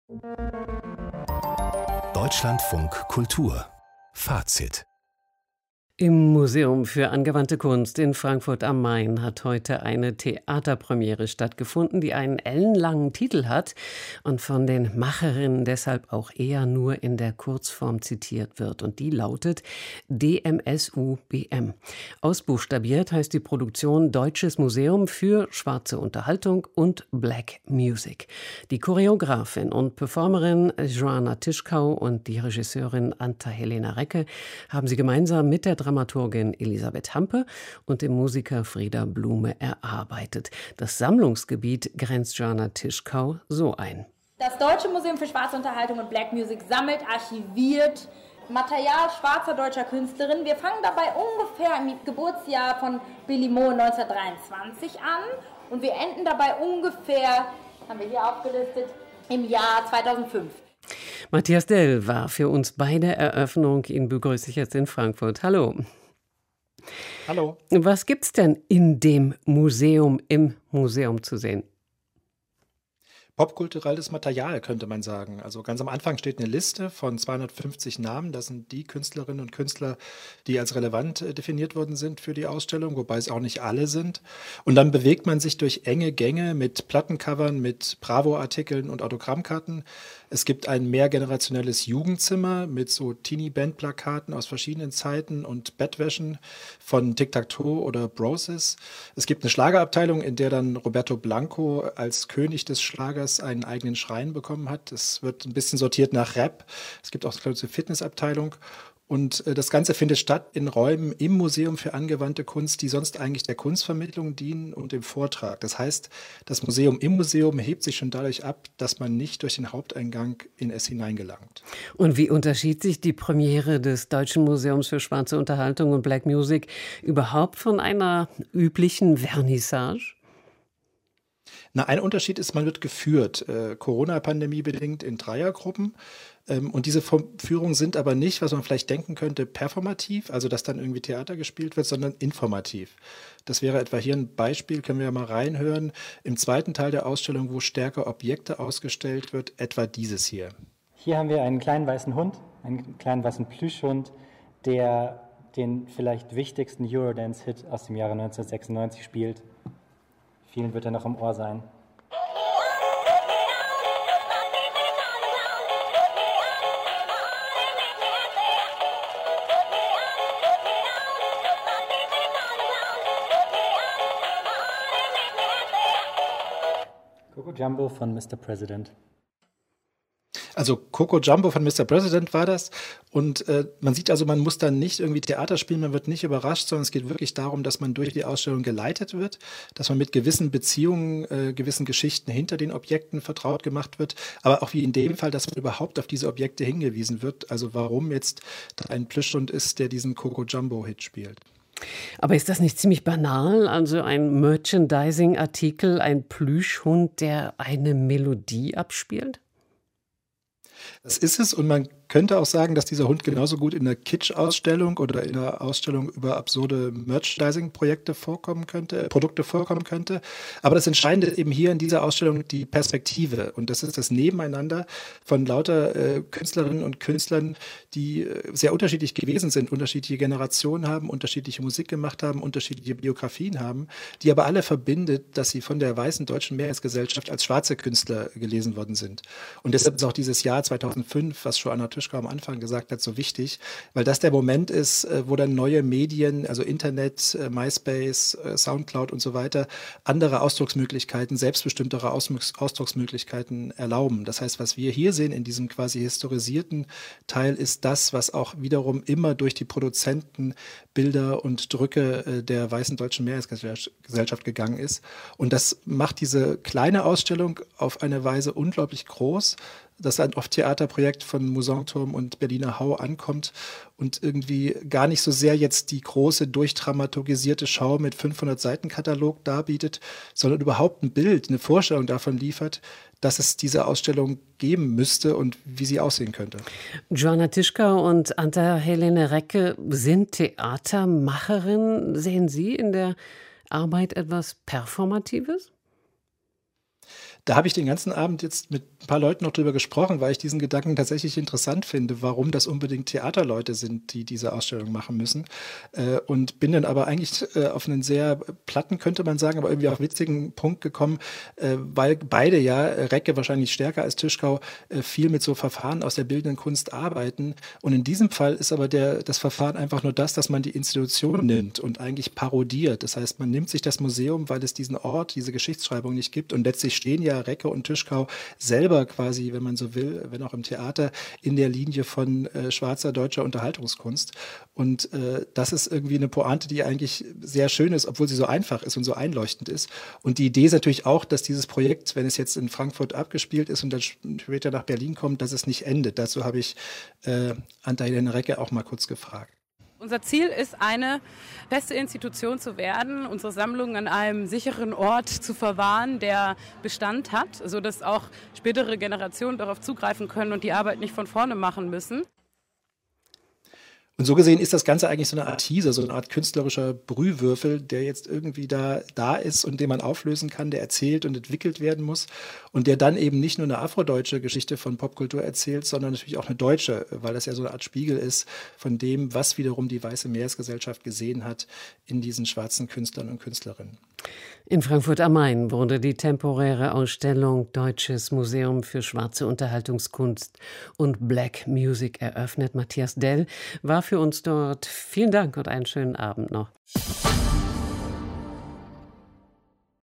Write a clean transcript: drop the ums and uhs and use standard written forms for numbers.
Deutschlandfunk Kultur Fazit. Im Museum für angewandte Kunst in Frankfurt am Main hat heute eine Theaterpremiere stattgefunden, die einen ellenlangen Titel hat und von den Macherinnen deshalb auch eher nur in der Kurzform zitiert wird. Und die lautet DMSUBM. Ausbuchstabiert heißt die Produktion Deutsches Museum für schwarze Unterhaltung und Black Music. Die Choreografin und Performerin Joanna Tischkau und die Regisseurin Anta-Helena Recke haben sie gemeinsam mit der Dramaturgin Elisabeth Hampe und dem Musiker Frieder Blume erarbeitet. Das Sammlungsgebiet grenzt Joanna Tischkau so ein. Das Deutsche Museum für schwarze Unterhaltung und Black Music sammelt, archiviert Material schwarzer deutscher Künstlerinnen. Wir fangen dabei ungefähr im Geburtsjahr von Billy Moe 1923 an und wir enden dabei ungefähr, haben wir hier aufgelistet, im Jahr 2005. Matthias Dell war für uns bei der Eröffnung. Ihn begrüße ich jetzt in Frankfurt. Hallo. Hallo. Was gibt's denn in dem Museum, im Museum zu sehen? Popkulturelles Material, könnte man sagen. Also ganz am Anfang steht eine Liste von 250 Namen. Das sind die Künstlerinnen und Künstler, die als relevant definiert worden sind für die Ausstellung, wobei es auch nicht alle sind. Und dann bewegt man sich durch enge Gänge mit Plattencovern, mit Bravo-Artikeln und Autogrammkarten. Es gibt ein mehrgenerationelles Jugendzimmer mit so Teenie-Band-Plakaten aus verschiedenen Zeiten und Bettwäschen von Tic-Tac-Toe oder Broses. Es gibt eine Schlagerabteilung, in der dann Roberto Blanco als König des Schlagers einen eigenen Schrein bekommen hat. Es wird ein bisschen sortiert nach Rap. Es gibt auch eine Fitnessabteilung. Und das Ganze findet statt in Räumen im Museum für angewandte Kunst, die sonst eigentlich der Kunstvermittlung dienen und dem Vortrag. Das heißt, das Museum im Museum hebt sich schon dadurch ab, dass man nicht durch den Haupteingang in es hineingelangt. Und wie unterschied sich die Premiere des Deutschen Museums für schwarze Unterhaltung und Black Music überhaupt von einer üblichen Vernissage? Na, ein Unterschied ist, man wird geführt, Corona-Pandemie bedingt in Dreiergruppen. Und diese Führungen sind aber nicht, was man vielleicht denken könnte, performativ, also dass dann irgendwie Theater gespielt wird, sondern informativ. Das wäre etwa hier ein Beispiel, können wir ja mal reinhören, im zweiten Teil der Ausstellung, wo stärker Objekte ausgestellt wird, etwa dieses hier. Hier haben wir einen kleinen weißen Hund, einen kleinen weißen Plüschhund, der den vielleicht wichtigsten Eurodance-Hit aus dem Jahre 1996 spielt. Vielen wird er noch im Ohr sein. Coco Jumbo von Mr. President. Also Coco Jumbo von Mr. President war das. Und man sieht also, man muss dann nicht irgendwie Theater spielen, man wird nicht überrascht, sondern es geht wirklich darum, dass man durch die Ausstellung geleitet wird, dass man mit gewissen Beziehungen, gewissen Geschichten hinter den Objekten vertraut gemacht wird, aber auch wie in dem Fall, dass man überhaupt auf diese Objekte hingewiesen wird, also warum jetzt da ein Plüschhund ist, der diesen Coco Jumbo-Hit spielt. Aber ist das nicht ziemlich banal? Also ein Merchandising-Artikel, ein Plüschhund, der eine Melodie abspielt? Das ist es, und man könnte auch sagen, dass dieser Hund genauso gut in einer Kitsch-Ausstellung oder in einer Ausstellung über absurde Merchandising-Produkte vorkommen könnte. Aber das Entscheidende eben hier in dieser Ausstellung die Perspektive. Und das ist das Nebeneinander von lauter Künstlerinnen und Künstlern, die sehr unterschiedlich gewesen sind, unterschiedliche Generationen haben, unterschiedliche Musik gemacht haben, unterschiedliche Biografien haben, die aber alle verbindet, dass sie von der weißen deutschen Mehrheitsgesellschaft als schwarze Künstler gelesen worden sind. Und deshalb ist auch dieses Jahr 2005, was Joanna Tischkau am Anfang gesagt hat, so wichtig, weil das der Moment ist, wo dann neue Medien, also Internet, MySpace, Soundcloud und so weiter, andere Ausdrucksmöglichkeiten, selbstbestimmtere Ausdrucksmöglichkeiten erlauben. Das heißt, was wir hier sehen in diesem quasi historisierten Teil, ist das, was auch wiederum immer durch die Produzenten Bilder und Drücke der weißen deutschen Mehrheitsgesellschaft gegangen ist. Und das macht diese kleine Ausstellung auf eine Weise unglaublich groß, dass ein oft Theaterprojekt von Musanturm und Berliner Hau ankommt und irgendwie gar nicht so sehr jetzt die große, durchdramaturgisierte Schau mit 500-Seiten-Katalog darbietet, sondern überhaupt ein Bild, eine Vorstellung davon liefert, dass es diese Ausstellung geben müsste und wie sie aussehen könnte. Joanna Tischkau und Anta-Helena Recke sind Theatermacherinnen. Sehen Sie in der Arbeit etwas Performatives? da habe ich den ganzen Abend jetzt mit ein paar Leuten noch drüber gesprochen, weil ich diesen Gedanken tatsächlich interessant finde, warum das unbedingt Theaterleute sind, die diese Ausstellung machen müssen. Und bin dann aber eigentlich auf einen sehr platten, könnte man sagen, aber irgendwie auch witzigen Punkt gekommen, weil beide ja, Recke wahrscheinlich stärker als Tischkau, viel mit so Verfahren aus der bildenden Kunst arbeiten. Und in diesem Fall ist aber das Verfahren einfach nur das, dass man die Institution nimmt und eigentlich parodiert. Das heißt, man nimmt sich das Museum, weil es diesen Ort, diese Geschichtsschreibung nicht gibt. Und letztlich stehen ja Recke und Tischkau selber quasi, wenn man so will, wenn auch im Theater, in der Linie von schwarzer deutscher Unterhaltungskunst. Und das ist irgendwie eine Pointe, die eigentlich sehr schön ist, obwohl sie so einfach ist und so einleuchtend ist. Und die Idee ist natürlich auch, dass dieses Projekt, wenn es jetzt in Frankfurt abgespielt ist und dann später nach Berlin kommt, dass es nicht endet. Dazu habe ich Anta-Helene Recke auch mal kurz gefragt. Unser Ziel ist, eine feste Institution zu werden, unsere Sammlung an einem sicheren Ort zu verwahren, der Bestand hat, sodass auch spätere Generationen darauf zugreifen können und die Arbeit nicht von vorne machen müssen. Und so gesehen ist das Ganze eigentlich so eine Art Teaser, so eine Art künstlerischer Brühwürfel, der jetzt irgendwie da ist und den man auflösen kann, der erzählt und entwickelt werden muss und der dann eben nicht nur eine afrodeutsche Geschichte von Popkultur erzählt, sondern natürlich auch eine deutsche, weil das ja so eine Art Spiegel ist von dem, was wiederum die weiße Meeresgesellschaft gesehen hat in diesen schwarzen Künstlern und Künstlerinnen. In Frankfurt am Main wurde die temporäre Ausstellung Deutsches Museum für schwarze Unterhaltungskunst und Black Music eröffnet. Matthias Dell war für uns dort. Vielen Dank und einen schönen Abend noch.